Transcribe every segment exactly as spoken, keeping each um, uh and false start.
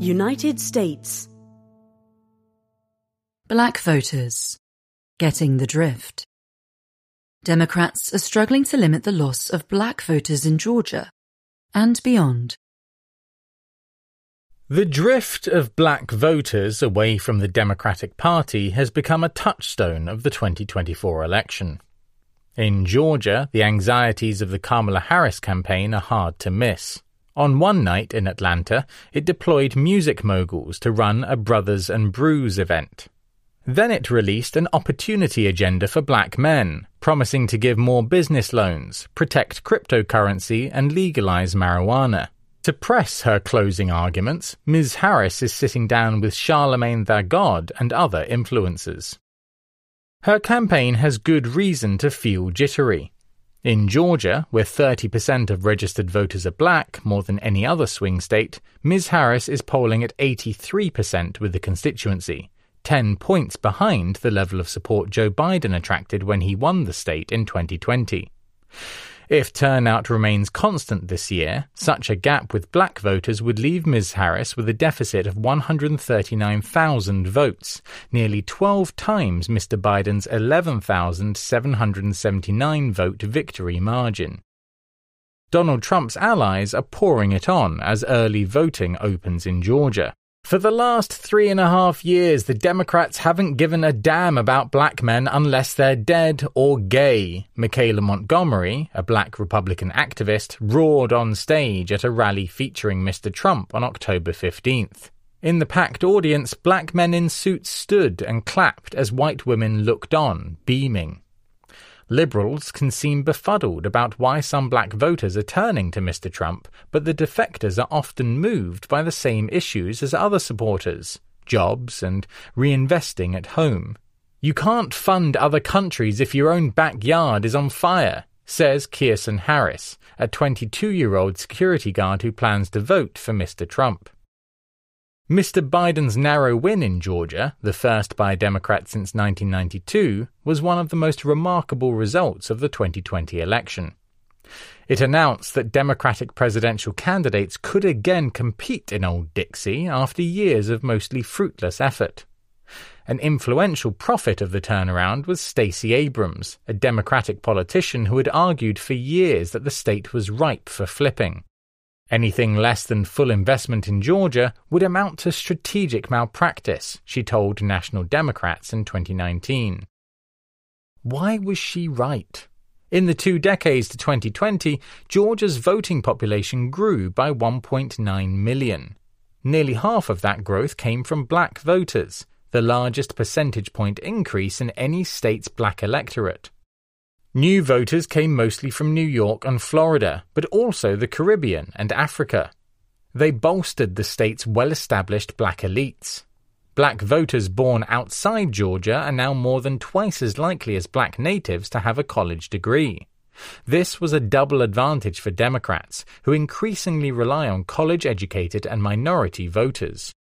United States. Black voters. Getting the drift. Democrats are struggling to limit the loss of black voters in Georgia and beyond. The drift of black voters away from the Democratic Party has become a touchstone of the twenty twenty-four election. In Georgia, the anxieties of the Kamala Harris campaign are hard to miss. On one night in Atlanta, it deployed music moguls to run a Brothers and Brews event. Then it released an opportunity agenda for black men, promising to give more business loans, protect cryptocurrency, and legalize marijuana. To press her closing arguments, Miz Harris is sitting down with Charlemagne the God and other influencers. Her campaign has good reason to feel jittery. In Georgia, where thirty percent of registered voters are black, more than any other swing state, Miz Harris is polling at eighty-three percent with the constituency, ten points behind the level of support Joe Biden attracted when he won the state in twenty twenty. If turnout remains constant this year, such a gap with black voters would leave Miz Harris with a deficit of one hundred thirty-nine thousand votes, nearly twelve times Mister Biden's eleven thousand seven hundred seventy-nine vote victory margin. Donald Trump's allies are pouring it on as early voting opens in Georgia. For the last three and a half years, the Democrats haven't given a damn about black men unless they're dead or gay, Michaela Montgomery, a black Republican activist, roared on stage at a rally featuring Mister Trump on October fifteenth. In the packed audience, black men in suits stood and clapped as white women looked on, beaming. Liberals can seem befuddled about why some black voters are turning to Mister Trump, but the defectors are often moved by the same issues as other supporters, jobs and reinvesting at home. You can't fund other countries if your own backyard is on fire, says Kirsten Harris, a twenty-two-year-old security guard who plans to vote for Mister Trump. Mister Biden's narrow win in Georgia, the first by a Democrat since nineteen ninety-two, was one of the most remarkable results of the twenty twenty election. It announced that Democratic presidential candidates could again compete in Old Dixie after years of mostly fruitless effort. An influential prophet of the turnaround was Stacey Abrams, a Democratic politician who had argued for years that the state was ripe for flipping. Anything less than full investment in Georgia would amount to strategic malpractice, she told National Democrats in twenty nineteen. Why was she right? In the two decades to twenty twenty, Georgia's voting population grew by one point nine million. Nearly half of that growth came from black voters, the largest percentage point increase in any state's black electorate. New voters came mostly from New York and Florida, but also the Caribbean and Africa. They bolstered the state's well-established black elites. Black voters born outside Georgia are now more than twice as likely as black natives to have a college degree. This was a double advantage for Democrats, who increasingly rely on college-educated and minority voters.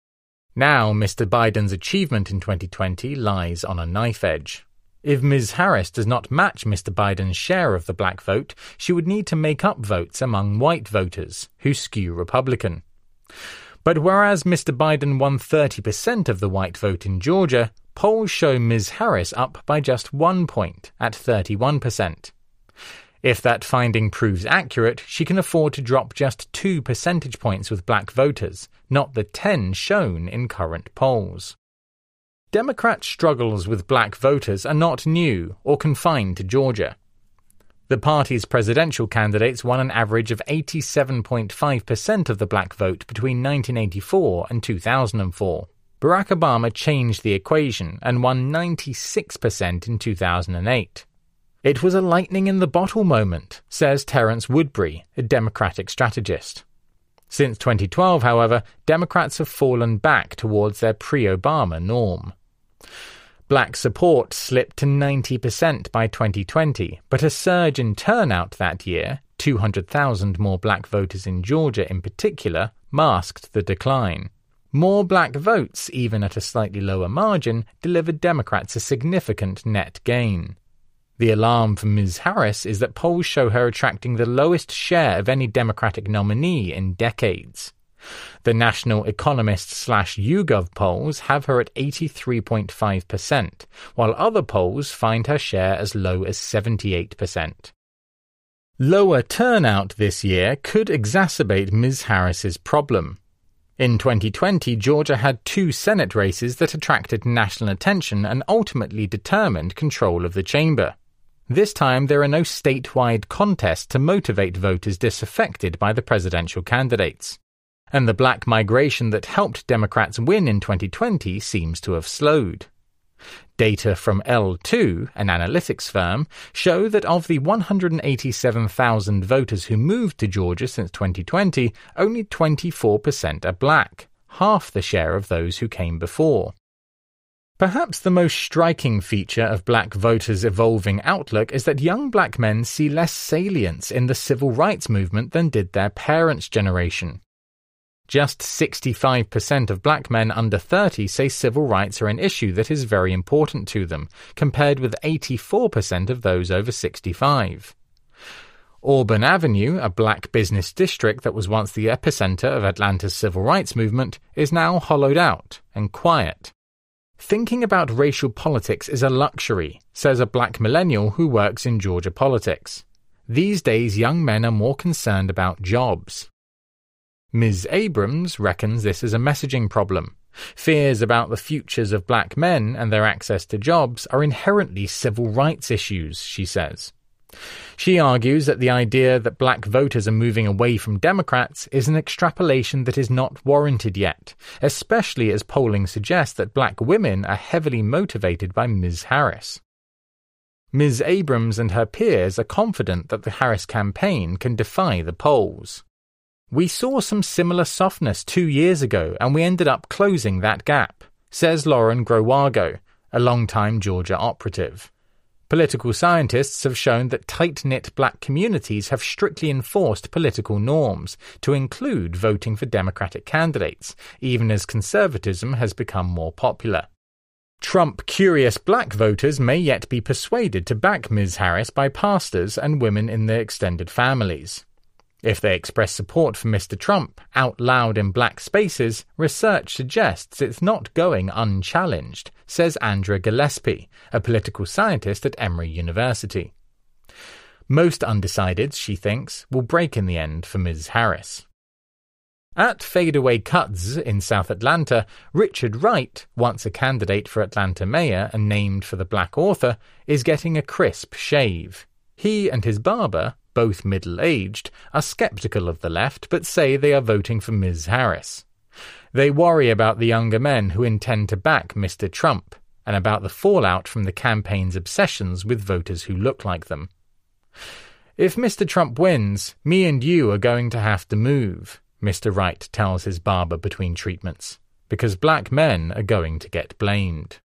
Now Mister Biden's achievement in twenty twenty lies on a knife edge. If Miz Harris does not match Mister Biden's share of the black vote, she would need to make up votes among white voters, who skew Republican. But whereas Mister Biden won thirty percent of the white vote in Georgia, polls show Miz Harris up by just one point, at thirty-one percent. If that finding proves accurate, she can afford to drop just two percentage points with black voters, not the ten shown in current polls. Democrat struggles with black voters are not new or confined to Georgia. The party's presidential candidates won an average of eighty-seven point five percent of the black vote between nineteen eighty-four and two thousand four. Barack Obama changed the equation and won ninety-six percent in two thousand eight. It was a lightning-in-the-bottle moment, says Terrence Woodbury, a Democratic strategist. Since twenty twelve, however, Democrats have fallen back towards their pre-Obama norm. Black support slipped to ninety percent by twenty twenty, but a surge in turnout that year, two hundred thousand more black voters in Georgia in particular, masked the decline. More black votes, even at a slightly lower margin, delivered Democrats a significant net gain. The alarm for Miz Harris is that polls show her attracting the lowest share of any Democratic nominee in decades. The National Economist slash YouGov polls have her at eighty-three point five percent, while other polls find her share as low as seventy-eight percent. Lower turnout this year could exacerbate Miz Harris's problem. In twenty twenty, Georgia had two Senate races that attracted national attention and ultimately determined control of the chamber. This time, there are no statewide contests to motivate voters disaffected by the presidential candidates. And the black migration that helped Democrats win in twenty twenty seems to have slowed. Data from L two, an analytics firm, show that of the one hundred eighty-seven thousand voters who moved to Georgia since twenty twenty, only twenty-four percent are black, half the share of those who came before. Perhaps the most striking feature of black voters' evolving outlook is that young black men see less salience in the civil rights movement than did their parents' generation. Just sixty-five percent of black men under thirty say civil rights are an issue that is very important to them, compared with eighty-four percent of those over sixty-five. Auburn Avenue, a black business district that was once the epicenter of Atlanta's civil rights movement, is now hollowed out and quiet. Thinking about racial politics is a luxury, says a black millennial who works in Georgia politics. These days, young men are more concerned about jobs. Miz Abrams reckons this is a messaging problem. Fears about the futures of black men and their access to jobs are inherently civil rights issues, she says. She argues that the idea that black voters are moving away from Democrats is an extrapolation that is not warranted yet, especially as polling suggests that black women are heavily motivated by Miz Harris. Miz Abrams and her peers are confident that the Harris campaign can defy the polls. We saw some similar softness two years ago and we ended up closing that gap, says Lauren Growago, a longtime Georgia operative. Political scientists have shown that tight-knit black communities have strictly enforced political norms, to include voting for Democratic candidates, even as conservatism has become more popular. Trump-curious black voters may yet be persuaded to back Miz Harris by pastors and women in their extended families. If they express support for Mister Trump out loud in black spaces, research suggests it's not going unchallenged, says Andra Gillespie, a political scientist at Emory University. Most undecideds, she thinks, will break in the end for Miz Harris. At Fadeaway Cuts in South Atlanta, Richard Wright, once a candidate for Atlanta mayor and named for the black author, is getting a crisp shave. He and his barber, both middle-aged, are skeptical of the left but say they are voting for Miz Harris. They worry about the younger men who intend to back Mister Trump and about the fallout from the campaign's obsessions with voters who look like them. If Mister Trump wins, me and you are going to have to move, Mister Wright tells his barber between treatments, because black men are going to get blamed.